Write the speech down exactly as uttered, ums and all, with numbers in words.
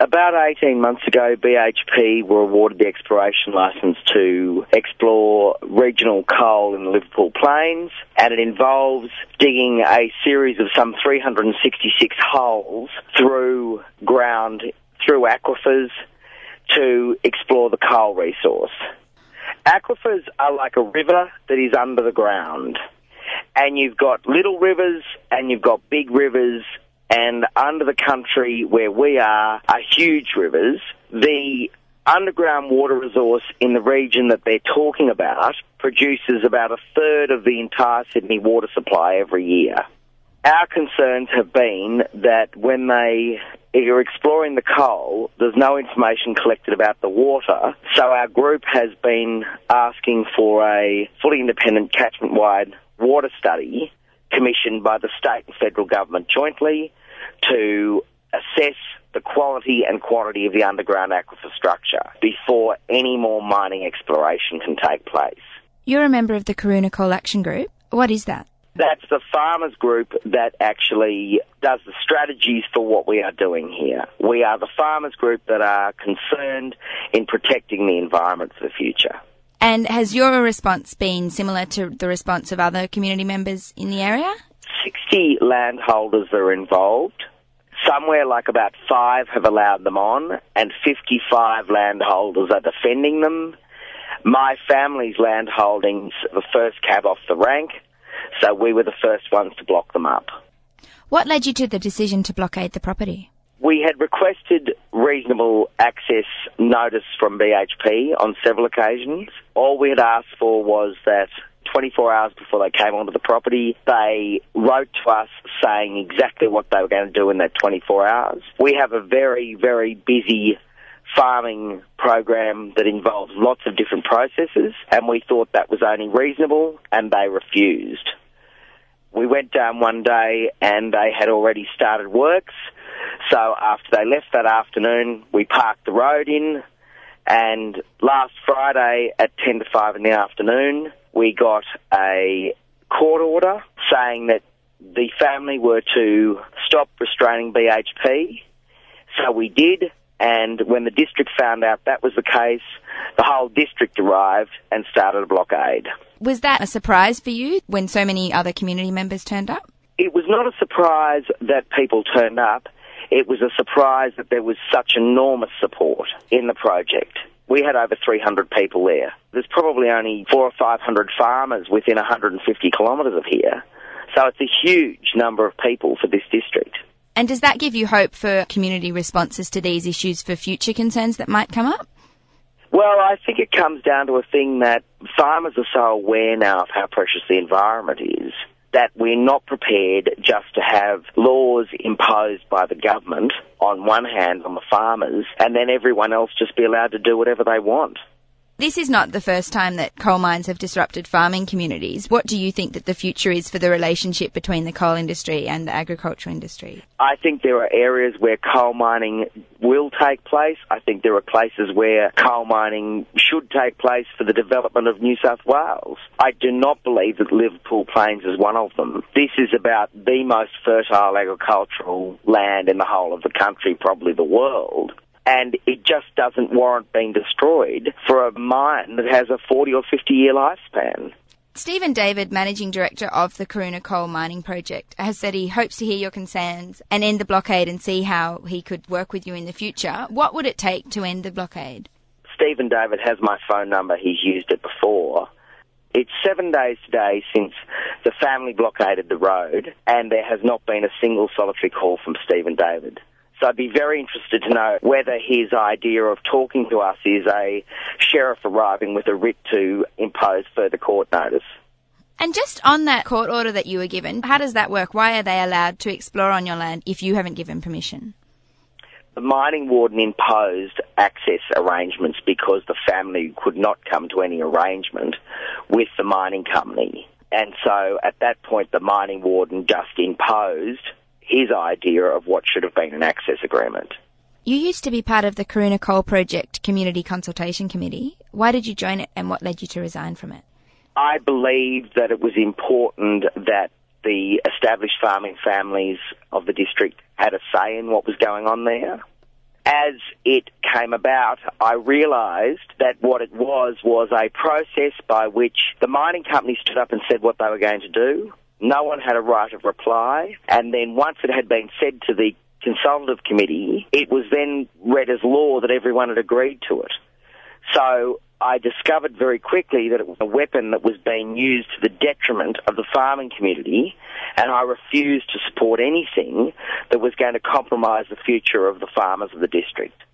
About eighteen months ago, B H P were awarded the exploration licence to explore regional coal in the Liverpool Plains, and it involves digging a series of some three hundred sixty-six holes through ground, through aquifers, to explore the coal resource. Aquifers are like a river that is under the ground, and you've got little rivers and you've got big rivers, and under the country where we are are huge rivers. The underground water resource in the region that they're talking about produces about a third of the entire Sydney water supply every year. Our concerns have been that when they are exploring the coal, there's no information collected about the water, so our group has been asking for a fully independent catchment-wide water study commissioned by the state and federal government jointly to assess the quality and quantity of the underground aquifer structure before any more mining exploration can take place. You're a member of the Karoona Coal Action Group. What is that? That's the farmers group that actually does the strategies for what we are doing here. We are the farmers group that are concerned in protecting the environment for the future. And has your response been similar to the response of other community members in the area? sixty landholders are involved. Somewhere like about five have allowed them on, and fifty-five landholders are defending them. My family's landholdings are the first cab off the rank, so we were the first ones to block them up. What led you to the decision to blockade the property? We had requested reasonable access notice from B H P on several occasions. All we had asked for was that twenty-four hours before they came onto the property, they wrote to us saying exactly what they were going to do in that twenty-four hours. We have a very, very busy farming program that involves lots of different processes, and we thought that was only reasonable, and they refused. We went down one day and they had already started works, so after they left that afternoon, we parked the road in, and last Friday at ten to five in the afternoon, we got a court order saying that the family were to stop restraining B H P. So we did, and when the district found out that was the case, the whole district arrived and started a blockade. Was that a surprise for you when so many other community members turned up? It was not a surprise that people turned up. It was a surprise that there was such enormous support in the project. We had over three hundred people there. There's probably only four or five hundred farmers within one hundred fifty kilometres of here. So it's a huge number of people for this district. And does that give you hope for community responses to these issues for future concerns that might come up? Well, I think it comes down to a thing that farmers are so aware now of how precious the environment is that we're not prepared just to have laws imposed by the government on one hand on the farmers and then everyone else just be allowed to do whatever they want. This is not the first time that coal mines have disrupted farming communities. What do you think that the future is for the relationship between the coal industry and the agricultural industry? I think there are areas where coal mining will take place. I think there are places where coal mining should take place for the development of New South Wales. I do not believe that Liverpool Plains is one of them. This is about the most fertile agricultural land in the whole of the country, probably the world. And it just doesn't warrant being destroyed for a mine that has a forty or fifty year lifespan. Stephen David, Managing Director of the Karoona Coal Mining Project, has said he hopes to hear your concerns and end the blockade and see how he could work with you in the future. What would it take to end the blockade? Stephen David has my phone number. He's used it before. It's seven days today since the family blockaded the road, and there has not been a single solitary call from Stephen David. So I'd be very interested to know whether his idea of talking to us is a sheriff arriving with a writ to impose further court notice. And just on that court order that you were given, how does that work? Why are they allowed to explore on your land if you haven't given permission? The mining warden imposed access arrangements because the family could not come to any arrangement with the mining company. And so at that point, the mining warden just imposed his idea of what should have been an access agreement. You used to be part of the Karoona Coal Project Community Consultation Committee. Why did you join it and what led you to resign from it? I believed that it was important that the established farming families of the district had a say in what was going on there. As it came about, I realised that what it was was a process by which the mining company stood up and said what they were going to do. No one had a right of reply, and then once it had been said to the consultative committee, it was then read as law that everyone had agreed to it. So I discovered very quickly that it was a weapon that was being used to the detriment of the farming community, and I refused to support anything that was going to compromise the future of the farmers of the district.